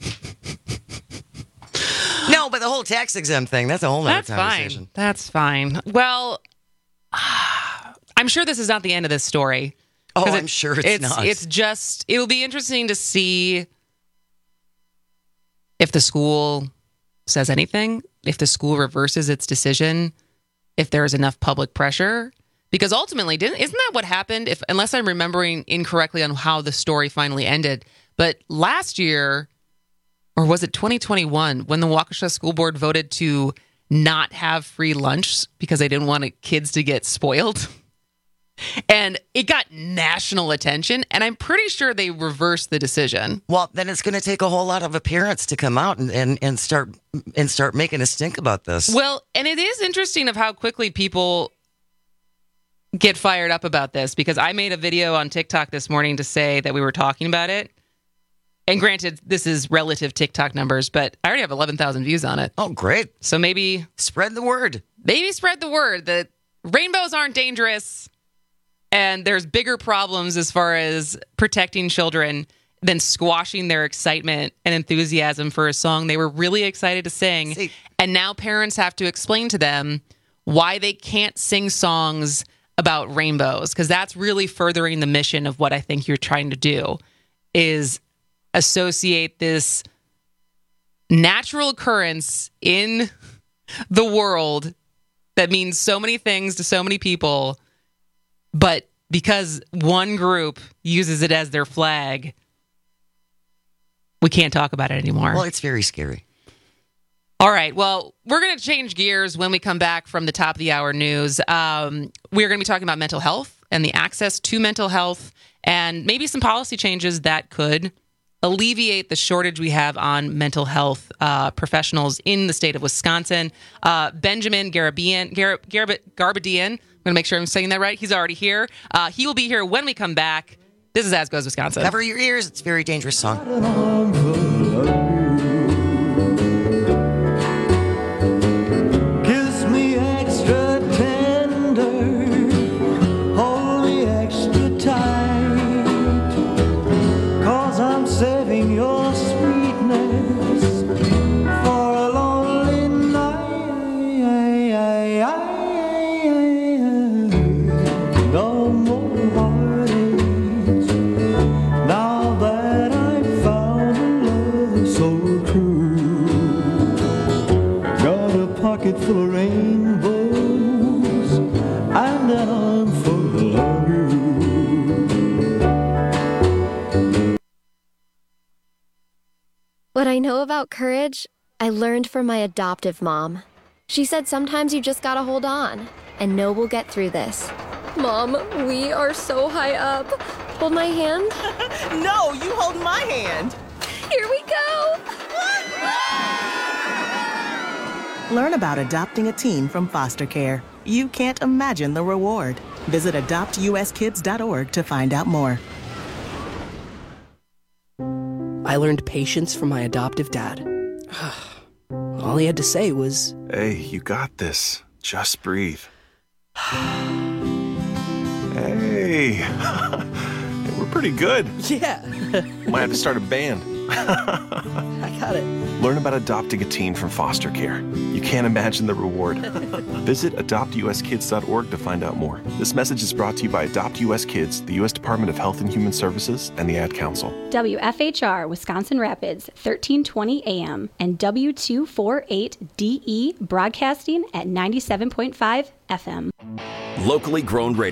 No, but the whole tax exempt thing, that's a whole other conversation. Fine. That's fine. Well, I'm sure this is not the end of this story. Oh, I'm sure it's not. It's just, it'll be interesting to see if the school says anything, if the school reverses its decision, if there is enough public pressure. Because ultimately, isn't that what happened? Unless I'm remembering incorrectly on how the story finally ended. But last year, or was it 2021, when the Waukesha School Board voted to not have free lunch because they didn't want kids to get spoiled? And it got national attention, and I'm pretty sure they reversed the decision. Well, then it's going to take a whole lot of parents to come out and start making a stink about this. Well, and it is interesting of how quickly people get fired up about this, because I made a video on TikTok this morning to say that we were talking about it. And granted, this is relative TikTok numbers, but I already have 11,000 views on it. Oh, great. So maybe spread the word. Maybe spread the word that rainbows aren't dangerous and there's bigger problems as far as protecting children than squashing their excitement and enthusiasm for a song they were really excited to sing. And now parents have to explain to them why they can't sing songs about rainbows, because that's really furthering the mission of what I think you're trying to do, is associate this natural occurrence in the world that means so many things to so many people, but because one group uses it as their flag, we can't talk about it anymore. Well, it's very scary. All right. Well, we're going to change gears when we come back from the top of the hour news. We're going to be talking about mental health and the access to mental health and maybe some policy changes that could alleviate the shortage we have on mental health professionals in the state of Wisconsin. Benjamin Garabedian, I'm going to make sure I'm saying that right. He's already here. He will be here when we come back. This is As Goes Wisconsin. Cover your ears. It's a very dangerous song. Kiss me extra tender, hold me extra tight, 'cause I'm saving your sweetness for a lonely night. No more heartaches, true. Got a pocket full of rainbows, and an arm full of you. What I know about courage, I learned from my adoptive mom. She said sometimes you just gotta hold on and know we'll get through this. Mom, we are so high up. Hold my hand. No, you hold my hand. Here we go. Learn about adopting a teen from foster care. You can't imagine the reward. Visit adoptuskids.org to find out more. I learned patience from my adoptive dad. All he had to say was, "Hey, you got this. Just breathe." Hey, we're pretty good. Yeah. Might have to start a band. I got it. Learn about adopting a teen from foster care. You can't imagine the reward. Visit adoptuskids.org to find out more. This message is brought to you by Adopt US Kids, the U.S. Department of Health and Human Services, and the Ad Council. WFHR, Wisconsin Rapids, 1320 AM, and W248DE, broadcasting at 97.5 FM. Locally grown radio.